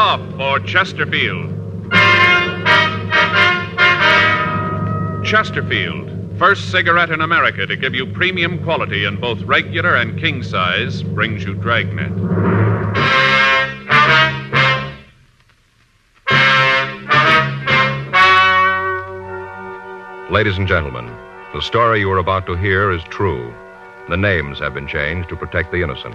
off for Chesterfield. Chesterfield, first cigarette in America to give you premium quality in both regular and king size, brings you Dragnet. Ladies and gentlemen, the story you are about to hear is true. The names have been changed to protect the innocent.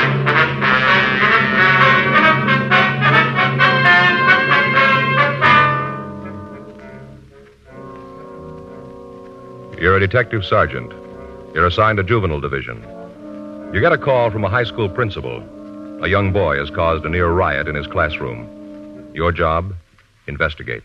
You're a detective sergeant. You're assigned to juvenile division. You get a call from a high school principal. A young boy has caused a near riot in his classroom. Your job? Investigate.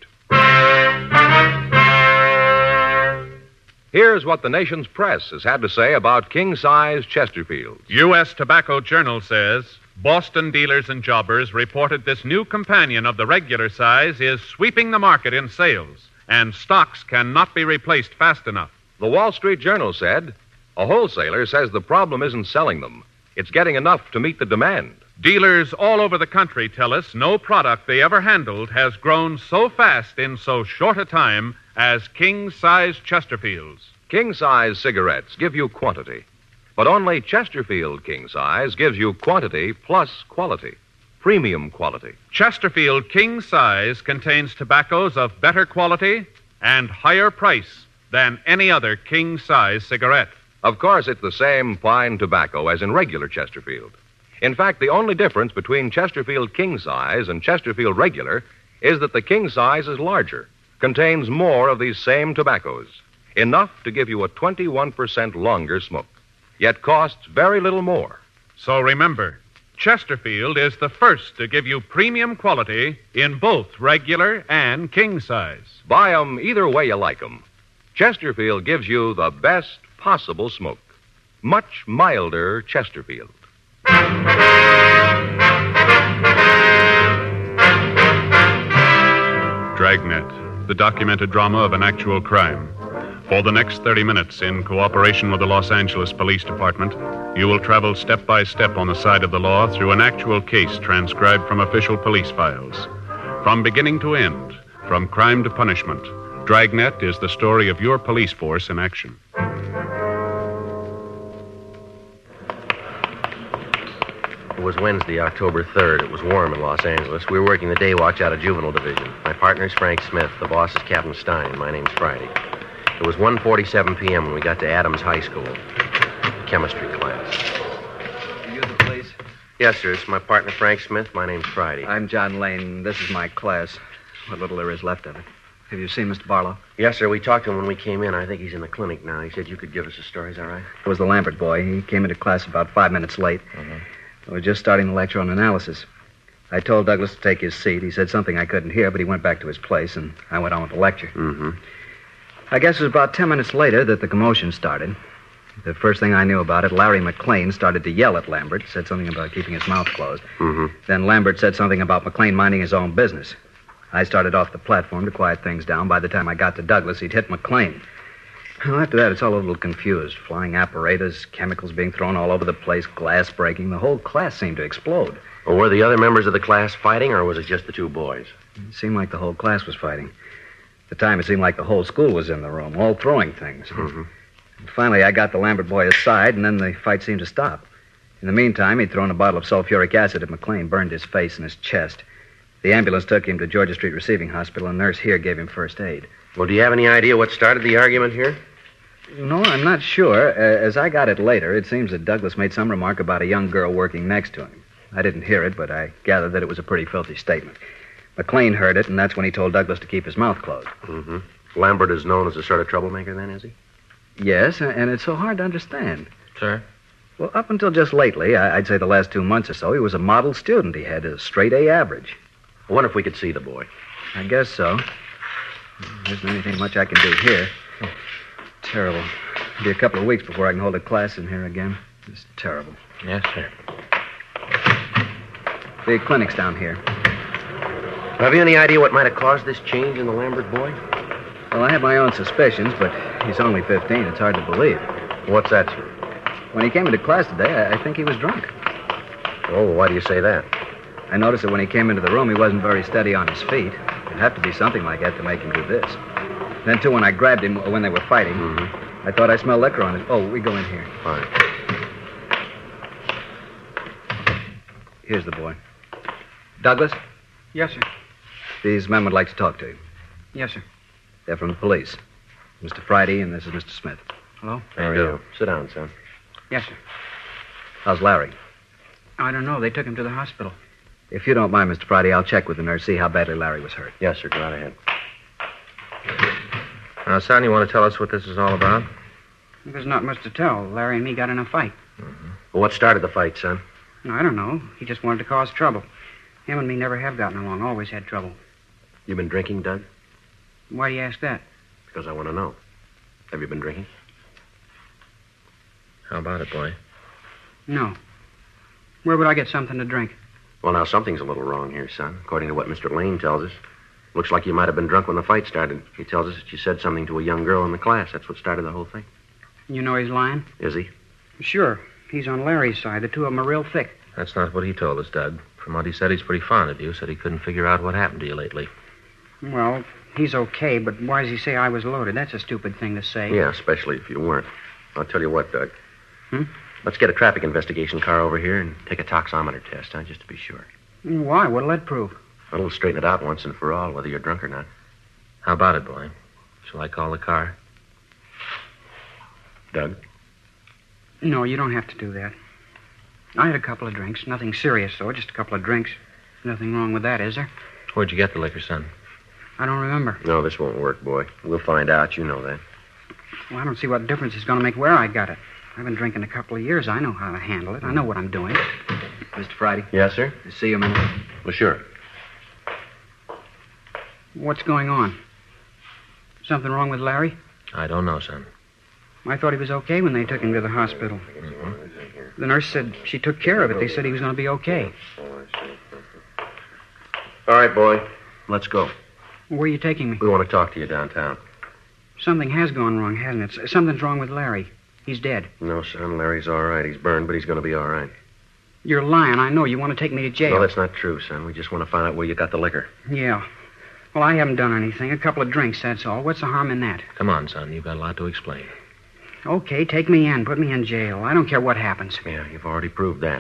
Here's what the nation's press has had to say about king-size Chesterfields. U.S. Tobacco Journal says Boston dealers and jobbers reported this new companion of the regular size is sweeping the market in sales, and stocks cannot be replaced fast enough. The Wall Street Journal said a wholesaler says the problem isn't selling them. It's getting enough to meet the demand. Dealers all over the country tell us no product they ever handled has grown so fast in so short a time as king-size Chesterfields. King-size cigarettes give you quantity, but only Chesterfield king-size gives you quantity plus quality, premium quality. Chesterfield king-size contains tobaccos of better quality and higher price than any other king-size cigarette. Of course, it's the same fine tobacco as in regular Chesterfield. In fact, the only difference between Chesterfield king-size and Chesterfield regular is that the king-size is larger, contains more of these same tobaccos, enough to give you a 21% longer smoke, yet costs very little more. So remember, Chesterfield is the first to give you premium quality in both regular and king size. Buy 'em either way you like 'em. Chesterfield gives you the best possible smoke. Much milder Chesterfield. Dragnet, the documented drama of an actual crime. For the next 30 minutes, in cooperation with the Los Angeles Police Department, you will travel step by step on the side of the law through an actual case transcribed from official police files. From beginning to end, from crime to punishment, Dragnet is the story of your police force in action. It was Wednesday, October 3rd. It was warm in Los Angeles. We were working the day watch out of Juvenile Division. My partner's Frank Smith. The boss is Captain Stein, and my name's Friday. It was 1:47 p.m. when we got to Adams High School. Chemistry class. You the police? Yes, sir. It's my partner, Frank Smith. My name's Friday. I'm John Lane. This is my class. What little there is left of it. Have you seen Mr. Barlow? Yes, sir. We talked to him when we came in. I think he's in the clinic now. He said you could give us a story. Is that right? It was the Lambert boy. He came into class about 5 minutes late. We were just starting the lecture on analysis. I told Douglas to take his seat. He said something I couldn't hear, but he went back to his place, and I went on with the lecture. Mm-hmm. I guess it was about 10 minutes later that the commotion started. The first thing I knew about it, Larry McLean started to yell at Lambert, said something about keeping his mouth closed. Mm-hmm. Then Lambert said something about McLean minding his own business. I started off the platform to quiet things down. By the time I got to Douglas, he'd hit McLean. Well, after that, it's all a little confused. Flying apparatus, chemicals being thrown all over the place, glass breaking. The whole class seemed to explode. Well, were the other members of the class fighting, or was it just the two boys? It seemed like the whole class was fighting. At the time, it seemed like the whole school was in the room, all throwing things. Mm-hmm. And finally, I got the Lambert boy aside, and then the fight seemed to stop. In the meantime, he'd thrown a bottle of sulfuric acid at McLean, burned his face and his chest. The ambulance took him to Georgia Street Receiving Hospital, and a nurse here gave him first aid. Well, do you have any idea what started the argument here? No, I'm not sure. As I got it later, it seems that Douglas made some remark about a young girl working next to him. I didn't hear it, but I gathered that it was a pretty filthy statement. McLean heard it, and that's when he told Douglas to keep his mouth closed. Mm-hmm. Lambert is known as a sort of troublemaker then, is he? Yes, and it's so hard to understand. Sir? Well, up until just lately, I'd say the last 2 months or so, he was a model student. He had a straight A average. I wonder if we could see the boy. I guess so. There isn't anything much I can do here. Terrible. It'll be a couple of weeks before I can hold a class in here again. It's terrible. Yes, sir. The clinic's down here. Have you any idea what might have caused this change in the Lambert boy? Well, I have my own suspicions, but he's only 15. It's hard to believe. What's that, sir? When he came into class today, I think he was drunk. Oh, why do you say that? I noticed that when he came into the room, he wasn't very steady on his feet. It'd have to be something like that to make him do this. Then, too, when I grabbed him, when they were fighting, I thought I smelled liquor on his... Oh, we go in here. Fine. Here's the boy. Douglas, Yes, sir. these men would like to talk to you. Yes, sir. They're from the police. Mr. Friday, and this is Mr. Smith. Hello? How are you? Sit down, son. Yes, sir. How's Larry? I don't know. They took him to the hospital. If you don't mind, Mr. Friday, I'll check with the nurse, see how badly Larry was hurt. Yes, sir. Go right ahead. Now, son, you want to tell us what this is all about? There's not much to tell. Larry and me got in a fight. Well, what started the fight, son? I don't know. He just wanted to cause trouble. Him and me never have gotten along. Always had trouble. You been drinking, Doug? Why do you ask that? Because I want to know. Have you been drinking? How about it, boy? No. Where would I get something to drink? Well, now, something's a little wrong here, son. According to what Mr. Lane tells us. Looks like you might have been drunk when the fight started. He tells us that you said something to a young girl in the class. That's what started the whole thing. You know he's lying? Is he? Sure. He's on Larry's side. The two of them are real thick. That's not what he told us, Doug. From what he said, he's pretty fond of you. Said he couldn't figure out what happened to you lately. Well, he's okay, but why does he say I was loaded? That's a stupid thing to say. Yeah, especially if you weren't. I'll tell you what, Doug. Hmm? Let's get a traffic investigation car over here and take a toxometer test, huh, just to be sure. Why? What'll that prove? Well, we'll straighten it out once and for all, whether you're drunk or not. How about it, boy? Shall I call the car? Doug? No, you don't have to do that. I had a couple of drinks. Nothing serious, though. Just a couple of drinks. Nothing wrong with that, is there? Where'd you get the liquor, son? I don't remember. No, this won't work, boy. We'll find out. You know that. Well, I don't see what difference it's going to make where I got it. I've been drinking a couple of years. I know how to handle it. I know what I'm doing. Mr. Friday? Yes, sir? See you a minute. Well, sure. What's going on? Something wrong with Larry? I don't know, son. I thought he was okay when they took him to the hospital. The nurse said she took care of it. They said he was going to be okay. All right, boy. Let's go. Where are you taking me? We want to talk to you downtown. Something has gone wrong, hasn't it? Something's wrong with Larry. He's dead. No, son. Larry's all right. He's burned, but he's going to be all right. You're lying. I know. You want to take me to jail. No, that's not true, son. We just want to find out where you got the liquor. Yeah. Well, I haven't done anything. A couple of drinks, that's all. What's the harm in that? Come on, son. You've got a lot to explain. Okay, take me in. Put me in jail. I don't care what happens. Yeah, you've already proved that.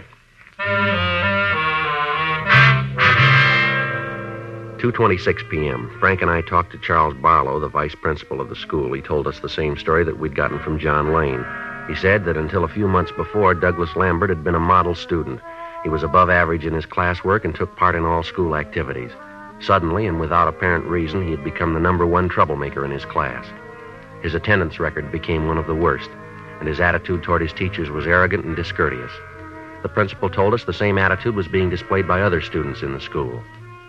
2:26 p.m. Frank and I talked to Charles Barlow, the vice principal of the school. He told us the same story that we'd gotten from John Lane. He said that until a few months before, Douglas Lambert had been a model student. He was above average in his classwork and took part in all school activities. Suddenly, and without apparent reason, he had become the #1 troublemaker in his class. His attendance record became one of the worst, and his attitude toward his teachers was arrogant and discourteous. The principal told us the same attitude was being displayed by other students in the school.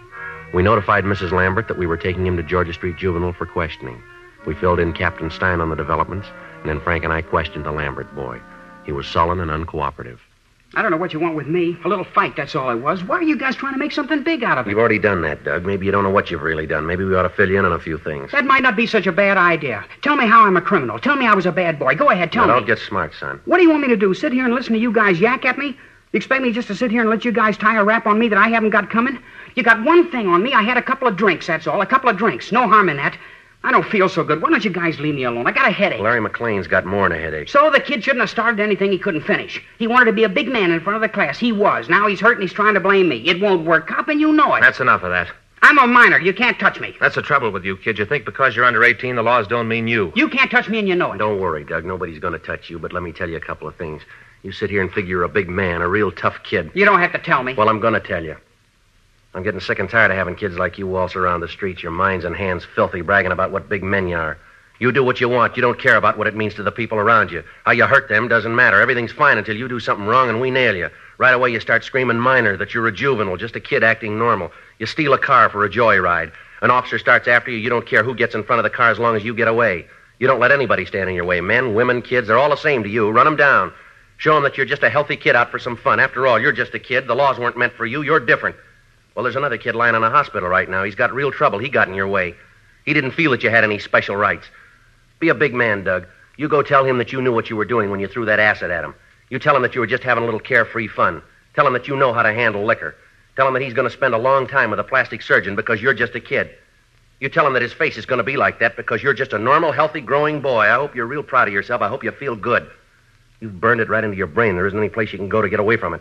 We notified Mrs. Lambert that we were taking him to Georgia Street Juvenile for questioning. We filled in Captain Stein on the developments, and then Frank and I questioned the Lambert boy. He was sullen and uncooperative. I don't know what you want with me. A little fight, that's all it was. Why are you guys trying to make something big out of it? You've already done that, Doug. Maybe you don't know what you've really done. Maybe we ought to fill you in on a few things. That might not be such a bad idea. Tell me how I'm a criminal. Tell me I was a bad boy. Go ahead, tell Now, me. don't get smart, son. What do you want me to do? Sit here and listen to you guys yak at me? You expect me just to sit here and let you guys tie a rap on me that I haven't got coming? You got one thing on me. I had a couple of drinks, that's all. A couple of drinks. No harm in that. I don't feel so good. Why don't you guys leave me alone? I got a headache. Larry McLean's got more than a headache. So the kid shouldn't have started anything he couldn't finish. He wanted to be a big man in front of the class. He was. Now he's hurt and he's trying to blame me. It won't work, cop, and you know it. That's enough of that. I'm a minor. You can't touch me. That's the trouble with you, kid. You think because you're under 18, the laws don't mean you. You can't touch me and you know it. Don't worry, Doug. Nobody's going to touch you, but let me tell you a couple of things. You sit here and figure you're a big man, a real tough kid. You don't have to tell me. Well, I'm going to tell you. I'm getting sick and tired of having kids like you waltz around the streets, your minds and hands filthy, bragging about what big men you are. You do what you want. You don't care about what it means to the people around you. How you hurt them doesn't matter. Everything's fine until you do something wrong and we nail you. Right away you start screaming minor, that you're a juvenile, just a kid acting normal. You steal a car for a joyride. An officer starts after you. You don't care who gets in front of the car as long as you get away. You don't let anybody stand in your way. Men, women, kids, they're all the same to you. Run them down. Show them that you're just a healthy kid out for some fun. After all, you're just a kid. The laws weren't meant for you. You're different. Well, there's another kid lying in a hospital right now. He's got real trouble. He got in your way. He didn't feel that you had any special rights. Be a big man, Doug. You go tell him that you knew what you were doing when you threw that acid at him. You tell him that you were just having a little carefree fun. Tell him that you know how to handle liquor. Tell him that he's going to spend a long time with a plastic surgeon because you're just a kid. You tell him that his face is going to be like that because you're just a normal, healthy, growing boy. I hope you're real proud of yourself. I hope you feel good. You've burned it right into your brain. There isn't any place you can go to get away from it.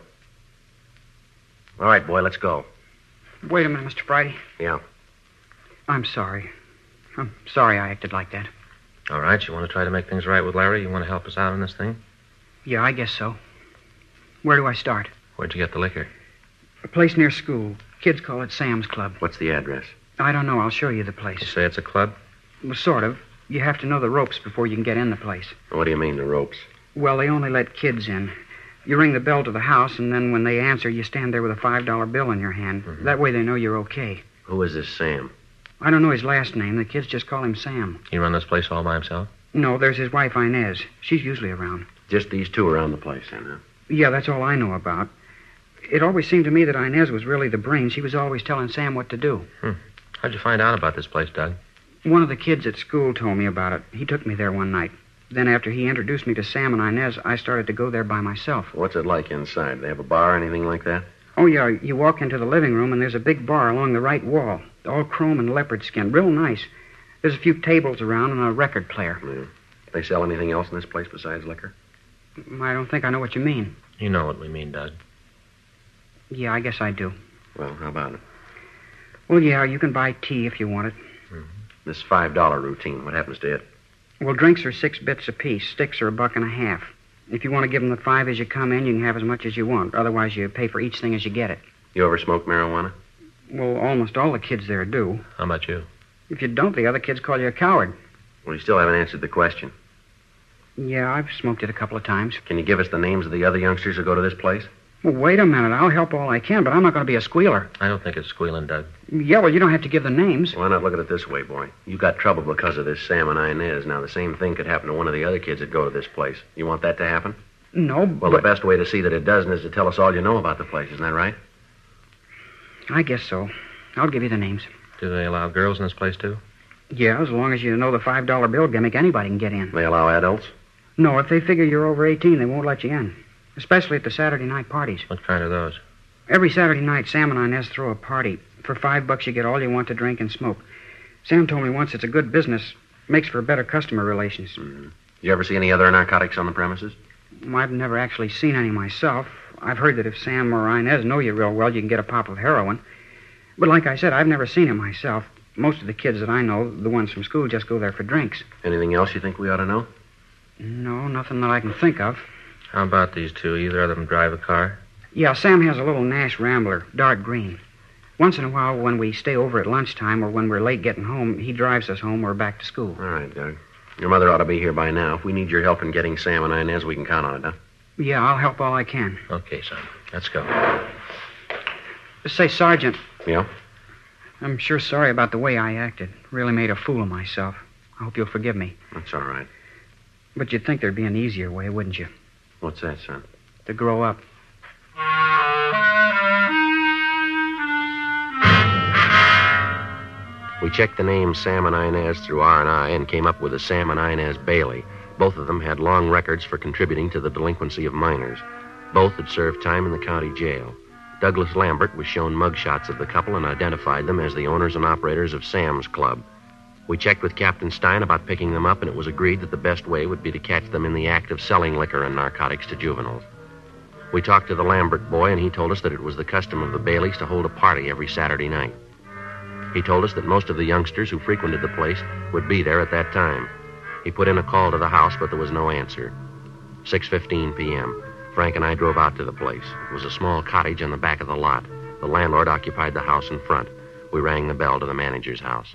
All right, boy, let's go. Wait a minute, Mr. Friday. Yeah. I'm sorry. I'm sorry I acted like that. All right, you want to try to make things right with Larry? You want to help us out on this thing? Yeah, I guess so. Where do I start? Where'd you get the liquor? A place near school. Kids call it Sam's Club. What's the address? I don't know. I'll show you the place. You say it's a club? Well, sort of. You have to know the ropes before you can get in the place. What do you mean, the ropes? Well, they only let kids in. You ring the bell to the house, and then when they answer, you stand there with a $5 bill in your hand. Mm-hmm. That way they know you're okay. Who is this Sam? I don't know his last name. The kids just call him Sam. He run this place all by himself? No, there's his wife, Inez. She's usually around. Just these two around the place, then, huh? Yeah, that's all I know about. It always seemed to me that Inez was really the brain. She was always telling Sam what to do. How'd you find out about this place, Doug? One of the kids at school told me about it. He took me there one night. Then after he introduced me to Sam and Inez, I started to go there by myself. What's it like inside? They have a bar or anything like that? Oh, yeah, you walk into the living room, and there's a big bar along the right wall. All chrome and leopard skin. Real nice. There's a few tables around and a record player. Yeah. They sell anything else in this place besides liquor? I don't think I know what you mean. You know what we mean, Doug. Yeah, I guess I do. Well, how about it? Well, yeah, you can buy tea if you want it. This $5 routine, what happens to it? Well, drinks are 6 bits apiece. Sticks are $1.50. If you want to give them the 5 as you come in, you can have as much as you want. Otherwise, you pay for each thing as you get it. You ever smoke marijuana? Well, almost all the kids there do. How about you? If you don't, the other kids call you a coward. Well, you still haven't answered the question. Yeah, I've smoked it a couple of times. Can you give us the names of the other youngsters who go to this place? Well, wait a minute. I'll help all I can, but I'm not going to be a squealer. I don't think it's squealing, Doug. Yeah, well, you don't have to give the names. Why not look at it this way, boy? You got trouble because of this Sam and Inez. Now, the same thing could happen to one of the other kids that go to this place. You want that to happen? No, Well, but the best way to see that it doesn't is to tell us all you know about the place. Isn't that right? I guess so. I'll give you the names. Do they allow girls in this place, too? Yeah, as long as you know the $5 bill gimmick, anybody can get in. They allow adults? No, if they figure you're over 18, they won't let you in. Especially at the Saturday night parties. What kind are those? Every Saturday night, Sam and Inez throw a party. For $5, you get all you want to drink and smoke. Sam told me once it's a good business. Makes for better customer relations. Mm-hmm. You ever see any other narcotics on the premises? I've never actually seen any myself. I've heard that if Sam or Inez know you real well, you can get a pop of heroin. But like I said, I've never seen it myself. Most of the kids that I know, the ones from school, just go there for drinks. Anything else you think we ought to know? No, nothing that I can think of. How about these two? Either of them drive a car? Yeah, Sam has a little Nash Rambler, dark green. Once in a while, when we stay over at lunchtime or when we're late getting home, he drives us home or back to school. All right, Doug. Your mother ought to be here by now. If we need your help in getting Sam and Inez, we can count on it, huh? Yeah, I'll help all I can. Okay, son. Let's go. Say, Sergeant, Yeah? I'm sure sorry about the way I acted. Really made a fool of myself. I hope you'll forgive me. That's all right. But you'd think there'd be an easier way, wouldn't you? What's that, son? To grow up. We checked the names Sam and Inez through R&I and came up with a Sam and Inez Bailey. Both of them had long records for contributing to the delinquency of minors. Both had served time in the county jail. Douglas Lambert was shown mugshots of the couple and identified them as the owners and operators of Sam's Club. We checked with Captain Stein about picking them up, and it was agreed that the best way would be to catch them in the act of selling liquor and narcotics to juveniles. We talked to the Lambert boy, and he told us that it was the custom of the Baileys to hold a party every Saturday night. He told us that most of the youngsters who frequented the place would be there at that time. He put in a call to the house, but there was no answer. 6:15 p.m. Frank and I drove out to the place. It was a small cottage on the back of the lot. The landlord occupied the house in front. We rang the bell to the manager's house.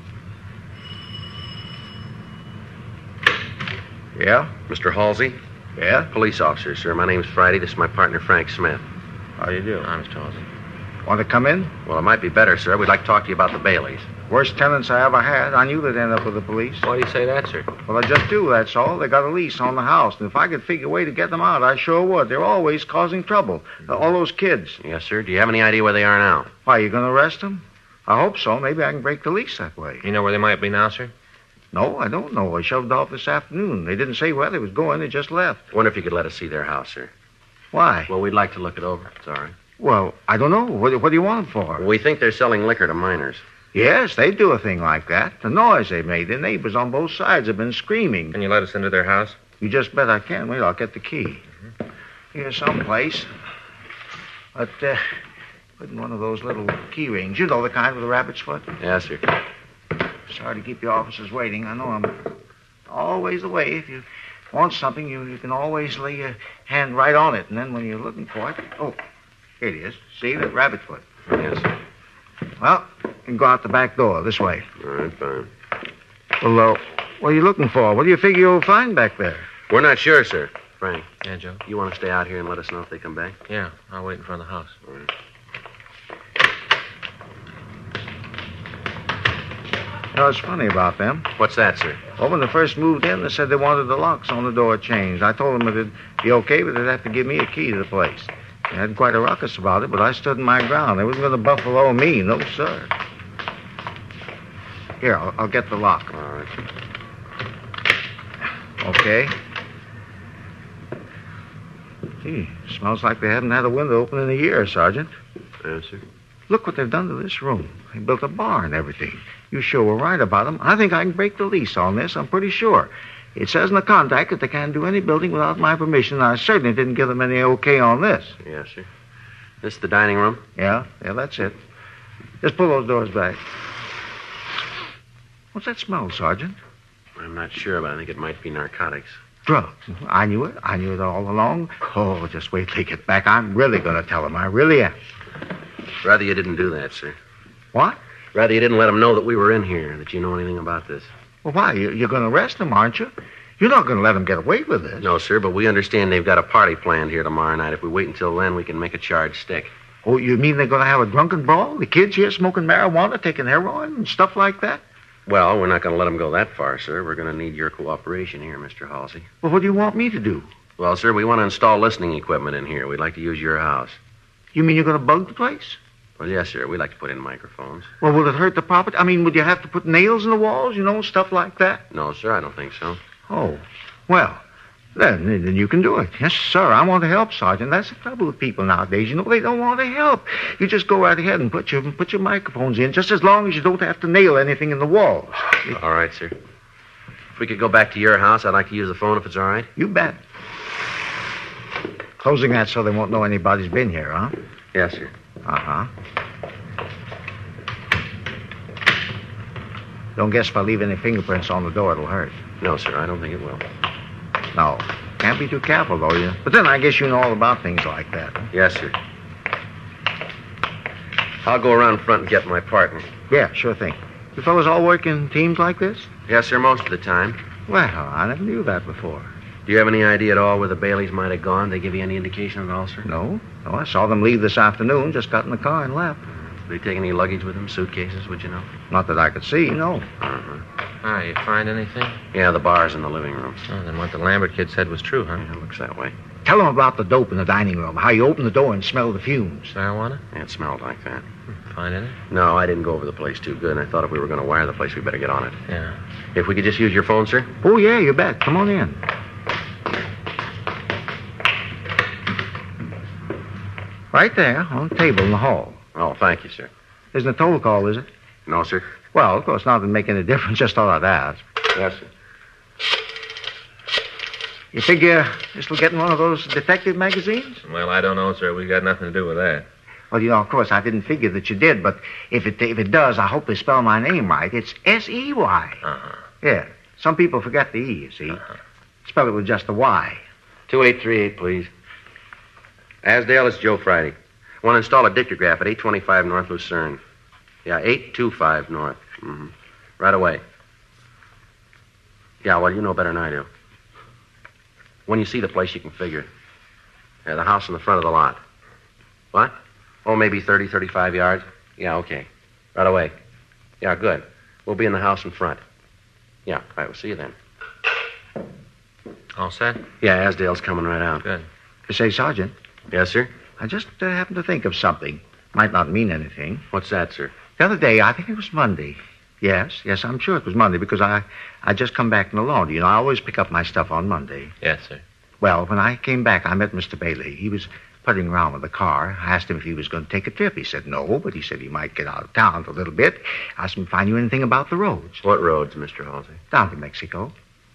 Yeah? Mr. Halsey? Yeah? Police officer, sir. My name's Friday. This is my partner, Frank Smith. How do you do? Honest, Halsey. Want to come in? Well, it might be better, sir. We'd like to talk to you about the Baileys. Worst tenants I ever had. I knew they'd end up with the police. Why do you say that, sir? Well, I just do, that's all. They got a lease on the house, and if I could figure a way to get them out, I sure would. They're always causing trouble. All those kids. Yes, sir. Do you have any idea where they are now? Why, you going to arrest them? I hope so. Maybe I can break the lease that way. You know where they might be now, sir? No, I don't know. I shoved off this afternoon. They didn't say where they was going. They just left. I wonder if you could let us see their house, sir. Why? Well, we'd like to look it over. It's all right. Well, I don't know. What do you want them for? We think they're selling liquor to minors. Yes, they do a thing like that. The noise they made, the neighbors on both sides have been screaming. Can you let us into their house? You just bet I can. Wait, I'll get the key. Here's someplace. But, put in one of those little key rings. You know the kind with the rabbit's foot? Yes, sir. Sorry to keep your officers waiting. I know I'm always the way. If you want something, you can always lay your hand right on it. And then when you're looking for it... Oh, here it is. See, that rabbit foot. Yes, sir. Well, you can go out the back door, this way. All right, fine. Well, what are you looking for? What do you figure you'll find back there? We're not sure, sir. Frank, Yeah, Joe? you want to stay out here and let us know if they come back? Yeah, I'll wait in front of the house. All right. You know, it's funny about them. What's that, sir? Well, when they first moved in, they said they wanted the locks on the door changed. I told them it'd be okay, but they'd have to give me a key to the place. They had quite a ruckus about it, but I stood my ground. They wasn't going to buffalo me. No, sir. Here, I'll get the lock. All right. Okay. Gee, smells like they haven't had a window open in a year, Sergeant. Yes, sir. Look what they've done to this room. They built a bar and everything. You sure were right about them. I think I can break the lease on this. I'm pretty sure. It says in the contract that they can't do any building without my permission, and I certainly didn't give them any okay on this. Yes, sir. This the dining room? Yeah, that's it. Just pull those doors back. What's that smell, Sergeant? I'm not sure, but I think it might be narcotics. Drugs. I knew it. I knew it all along. Oh, just wait till they get back. I'm really going to tell them. I really am. Rather you didn't do that, sir. What? Rather you didn't let them know that we were in here, that you know anything about this. Well, why? You're going to arrest them, aren't you? You're not going to let them get away with this. No, sir, but we understand they've got a party planned here tomorrow night. If we wait until then, we can make a charge stick. Oh, you mean they're going to have a drunken brawl? The kids here smoking marijuana, taking heroin, and stuff like that? Well, we're not going to let them go that far, sir. We're going to need your cooperation here, Mr. Halsey. Well, what do you want me to do? Well, sir, we want to install listening equipment in here. We'd like to use your house. You mean you're going to bug the place? Well, yes, sir. We'd like to put in microphones. Well, will it hurt the property? I mean, would you have to put nails in the walls, stuff like that? No, sir, I don't think so. Oh, well, then you can do it. Yes, sir, I want to help, Sergeant. That's the trouble with people nowadays. They don't want to help. You just go right ahead and put your microphones in, just as long as you don't have to nail anything in the walls. All right, sir. If we could go back to your house, I'd like to use the phone if it's all right. You bet. Closing that so they won't know anybody's been here, huh? Yes, sir. Uh-huh. Don't guess if I leave any fingerprints on the door, it'll hurt. No, sir, I don't think it will. No. Can't be too careful, though. But then I guess you know all about things like that. Yes, sir. I'll go around front and get my partner. Yeah, sure thing. You fellas all work in teams like this? Yes, sir, most of the time. Well, I never knew that before. Do you have any idea at all where the Baileys might have gone? They give you any indication at all, sir? No, I saw them leave this afternoon, just got in the car and left. Did they take any luggage with them, suitcases, would you know? Not that I could see, no. Uh-huh. Ah, you find anything? Yeah, the bar's in the living room. Oh, then what the Lambert kid said was true, huh? Yeah, it looks that way. Tell them about the dope in the dining room, how you opened the door and smelled the fumes. Marijuana? Yeah, it smelled like that. Find any? No, I didn't go over the place too good, and I thought if we were going to wire the place, we better get on it. Yeah. If we could just use your phone, sir? Oh, yeah, you bet. Come on in. Right there, on the table in the hall. Oh, thank you, sir. Isn't a total call, is it? No, sir. Well, of course, not to make any difference. Just thought I'd ask. Yes, sir. You figure this will get in one of those detective magazines? Well, I don't know, sir. We got nothing to do with that. Well, of course, I didn't figure that you did, but if it does, I hope they spell my name right. It's S-E-Y. Uh-huh. Yeah. Some people forget the E, you see. Spell it with just the Y. 2838, please. Asdale, it's Joe Friday. I want to install a dictograph at 825 North Lucerne. Yeah, 825 North. Mm-hmm. Right away. Yeah, well, you know better than I do. When you see the place, you can figure. Yeah, the house in the front of the lot. What? Oh, maybe 30, 35 yards? Yeah, okay. Right away. Yeah, good. We'll be in the house in front. Yeah, all right, we'll see you then. All set? Yeah, Asdale's coming right out. Good. You say, Sergeant, Yes, sir? I just happened to think of something. Might not mean anything. What's that, sir? The other day, I think it was Monday. Yes, I'm sure it was Monday because I just come back from the laundry. I always pick up my stuff on Monday. Yes, sir. Well, when I came back, I met Mr. Bailey. He was puttering around with the car. I asked him if he was going to take a trip. He said no, but he said he might get out of town for a little bit. Asked him if I knew anything about the roads. What roads, Mr. Halsey? Down to Mexico.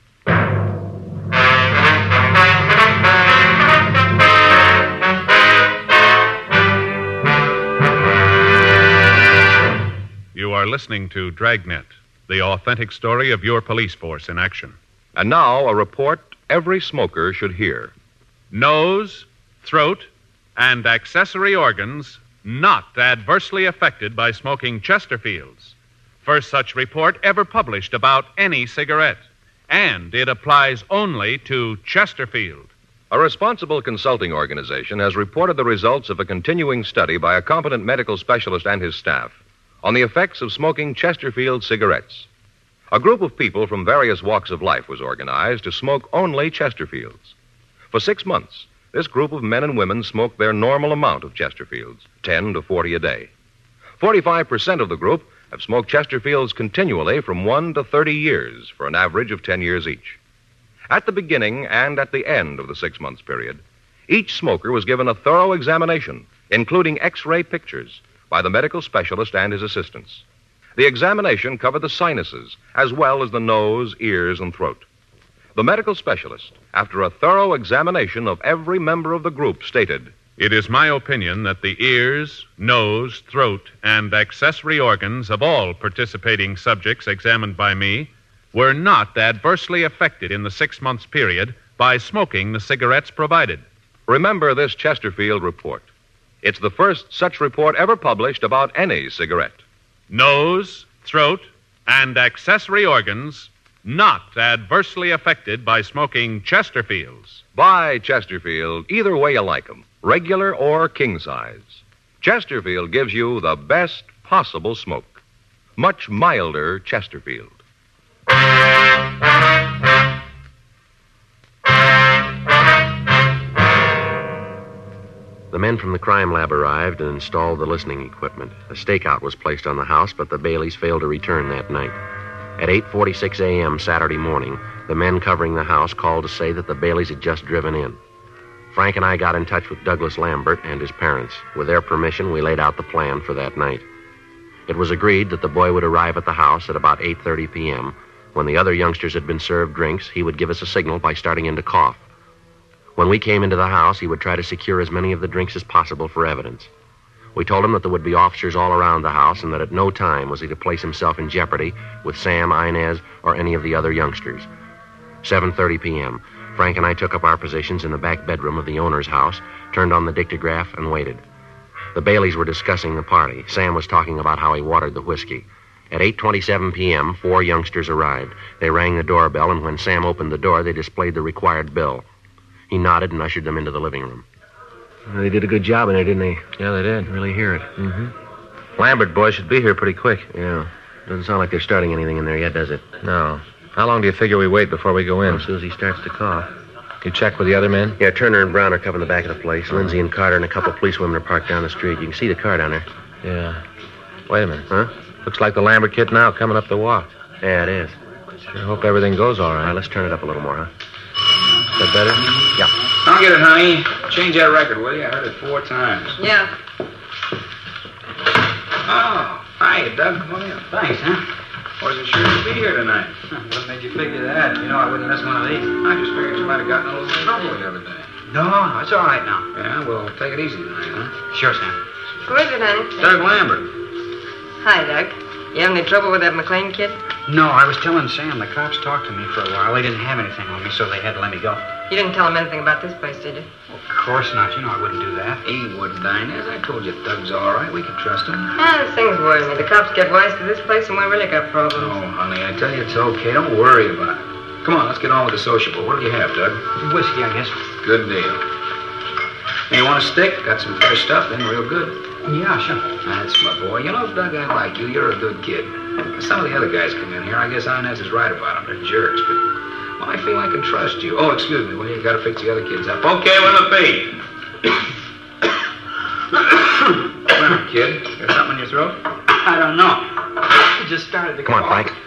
You are listening to Dragnet, the authentic story of your police force in action. And now, a report every smoker should hear. Nose, throat, and accessory organs not adversely affected by smoking Chesterfields. First such report ever published about any cigarette. And it applies only to Chesterfield. A responsible consulting organization has reported the results of a continuing study by a competent medical specialist and his staff on the effects of smoking Chesterfield cigarettes. A group of people from various walks of life was organized to smoke only Chesterfields. For 6 months, this group of men and women smoked their normal amount of Chesterfields, 10 to 40 a day. 45% of the group have smoked Chesterfields continually from 1 to 30 years, for an average of 10 years each. At the beginning and at the end of the 6 months period, each smoker was given a thorough examination, including X-ray pictures, by the medical specialist and his assistants. The examination covered the sinuses, as well as the nose, ears, and throat. The medical specialist, after a thorough examination of every member of the group, stated, It is my opinion that the ears, nose, throat, and accessory organs of all participating subjects examined by me were not adversely affected in the 6 months period by smoking the cigarettes provided. Remember this Chesterfield report. It's the first such report ever published about any cigarette. Nose, throat, and accessory organs not adversely affected by smoking Chesterfields. Buy Chesterfield either way you like 'em, regular or king size. Chesterfield gives you the best possible smoke. Much milder Chesterfield. The men from the crime lab arrived and installed the listening equipment. A stakeout was placed on the house, but the Baileys failed to return that night. At 8:46 a.m. Saturday morning, the men covering the house called to say that the Baileys had just driven in. Frank and I got in touch with Douglas Lambert and his parents. With their permission, we laid out the plan for that night. It was agreed that the boy would arrive at the house at about 8:30 p.m. When the other youngsters had been served drinks, he would give us a signal by starting in to cough. When we came into the house, he would try to secure as many of the drinks as possible for evidence. We told him that there would be officers all around the house and that at no time was he to place himself in jeopardy with Sam, Inez, or any of the other youngsters. 7:30 p.m., Frank and I took up our positions in the back bedroom of the owner's house, turned on the dictograph, and waited. The Baileys were discussing the party. Sam was talking about how he watered the whiskey. At 8:27 p.m., 4 youngsters arrived. They rang the doorbell, and when Sam opened the door, they displayed the required bill. He nodded and ushered them into the living room. They did a good job in there, didn't they? Yeah, they did. Really hear it. Mm-hmm. Lambert boy should be here pretty quick. Yeah. Doesn't sound like they're starting anything in there yet, does it? No. How long do you figure we wait before we go in? As soon as he starts to cough. You check with the other men? Yeah, Turner and Brown are covering the back of the place. Lindsay and Carter and a couple of policewomen are parked down the street. You can see the car down there. Yeah. Wait a minute. Huh? Looks like the Lambert kid now coming up the walk. Yeah, it is. Sure hope everything goes all All right. right, let's turn it up a little more, huh? Is that better? Yeah. I'll get it, honey. Change that record, will you? I heard it 4 times. Yeah. Oh, hi, Doug. Come on in. Thanks, huh? Wasn't sure you'd be here tonight. What made you figure that? You know I wouldn't miss one of these. I just figured you might have gotten a little trouble the other day. No, it's all right now. Yeah, well, take it easy tonight, huh? Sure, Sam. Who is it, honey? Doug Lambert. Hi, Doug. You have any trouble with that McLean kid? No, I was telling Sam the cops talked to me for a while. They didn't have anything on me, so they had to let me go. You didn't tell him anything about this place, did you? Of course not. You know I wouldn't do that. He wouldn't, Inez. I told you Doug's all right. We can trust him. Ah, this thing's worrying me. The cops get wise to this place and we really got problems. Oh, honey, I tell you it's okay. Don't worry about it. Come on, let's get on with the sociable. What do you have, Doug? Whiskey, I guess. Good deal. Hey, you want a stick? Got some fresh stuff in, real good. Yeah, sure. That's my boy. You know, Doug, I like you. You're a good kid. Some of the other guys come in here. I guess Inez is right about them. They're jerks, but well, I feel I can trust you. Oh, excuse me. Well, you got to fix the other kids up. Okay, what'll it be? Well, kid, got something in your throat? I don't know. It just started to Come on, Frank.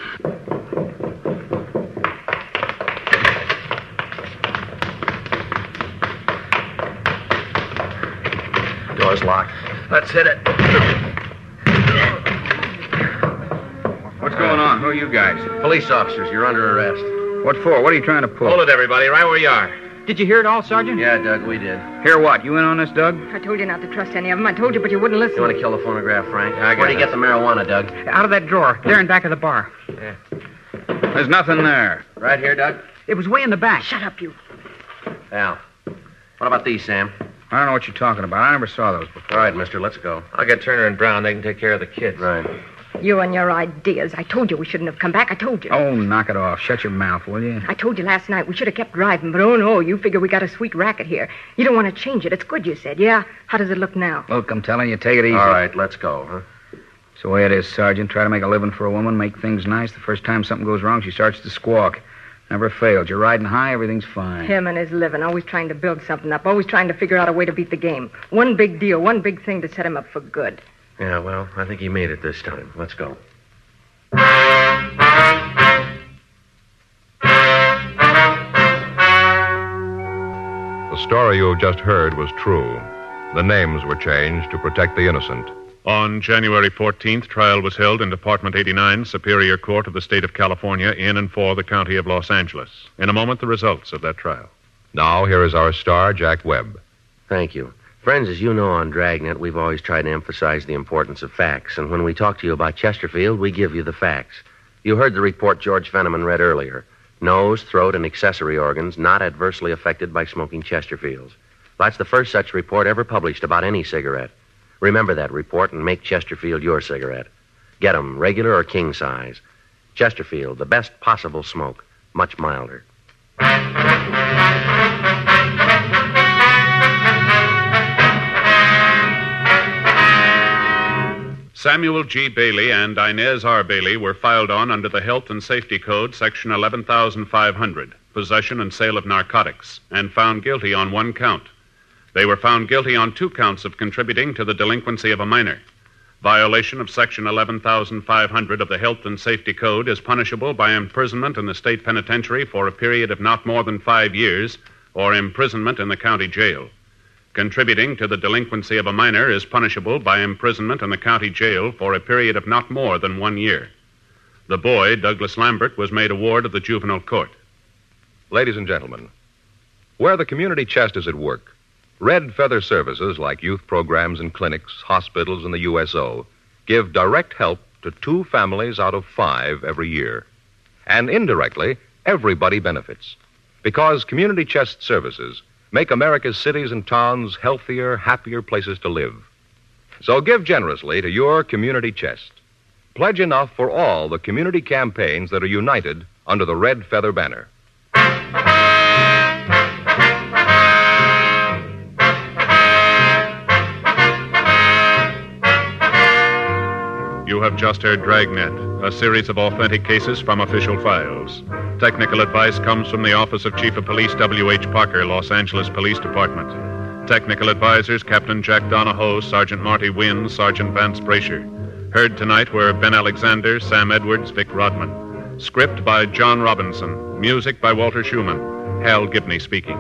Door's locked. Let's hit it. What's going on? Who are you guys? Police officers, you're under arrest. What for? What are you trying to pull? Hold it, everybody, right where you are. Did you hear it all, Sergeant? Yeah, Doug, we did. Hear what? You in on this, Doug? I told you not to trust any of them. I told you, but you wouldn't listen. You want to kill the phonograph, Frank? Where do you get the marijuana, Doug? Out of that drawer. There in back of the bar. Yeah. There's nothing there. Right here, Doug? It was way in the back. Shut up, you. Al. What about these, Sam? I don't know what you're talking about. I never saw those before. All right, mister, let's go. I'll get Turner and Brown. They can take care of the kids. Right. You and your ideas. I told you we shouldn't have come back. I told you. Oh, knock it off. Shut your mouth, will you? I told you last night we should have kept driving, but oh no, you figure we got a sweet racket here. You don't want to change it. It's good, you said. Yeah? How does it look now? Look, I'm telling you, take it easy. All right, let's go, huh? It's the way it is, Sergeant. Try to make a living for a woman, make things nice. The first time something goes wrong, she starts to squawk. Never failed. You're riding high, everything's fine. Him and his living, always trying to build something up, always trying to figure out a way to beat the game. One big deal, one big thing to set him up for good. Yeah, well, I think he made it this time. Let's go. The story you have just heard was true. The names were changed to protect the innocent. On January 14th, trial was held in Department 89, Superior Court of the State of California, in and for the County of Los Angeles. In a moment, the results of that trial. Now, here is our star, Jack Webb. Thank you. Friends, as you know on Dragnet, we've always tried to emphasize the importance of facts. And when we talk to you about Chesterfield, we give you the facts. You heard the report George Fenneman read earlier. Nose, throat, and accessory organs not adversely affected by smoking Chesterfields. That's the first such report ever published about any cigarette. Remember that report and make Chesterfield your cigarette. Get 'em, regular or king size. Chesterfield, the best possible smoke. Much milder. Samuel G. Bailey and Inez R. Bailey were filed on under the Health and Safety Code, Section 11,500, possession and sale of narcotics, and found guilty on one count. They were found guilty on 2 counts of contributing to the delinquency of a minor. Violation of Section 11,500 of the Health and Safety Code is punishable by imprisonment in the state penitentiary for a period of not more than 5 years or imprisonment in the county jail. Contributing to the delinquency of a minor is punishable by imprisonment in the county jail for a period of not more than 1 year. The boy, Douglas Lambert, was made a ward of the juvenile court. Ladies and gentlemen, where the community chest is at work, Red Feather Services, like youth programs and clinics, hospitals, and the USO, give direct help to 2 families out of 5 every year. And indirectly, everybody benefits. Because community chest services make America's cities and towns healthier, happier places to live. So give generously to your community chest. Pledge enough for all the community campaigns that are united under the Red Feather banner. You have just heard Dragnet, a series of authentic cases from official files. Technical advice comes from the Office of Chief of Police W.H. Parker, Los Angeles Police Department. Technical advisors Captain Jack Donahoe, Sergeant Marty Wynn, Sergeant Vance Brasher. Heard tonight were Ben Alexander, Sam Edwards, Vic Rodman. Script by John Robinson. Music by Walter Schumann. Hal Gibney speaking.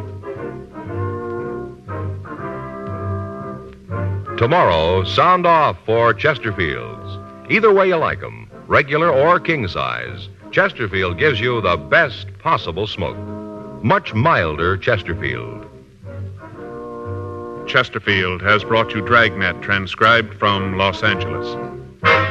Tomorrow, sound off for Chesterfields. Either way you like 'em, regular or king size, Chesterfield gives you the best possible smoke. Much milder Chesterfield. Chesterfield has brought you Dragnet, transcribed from Los Angeles.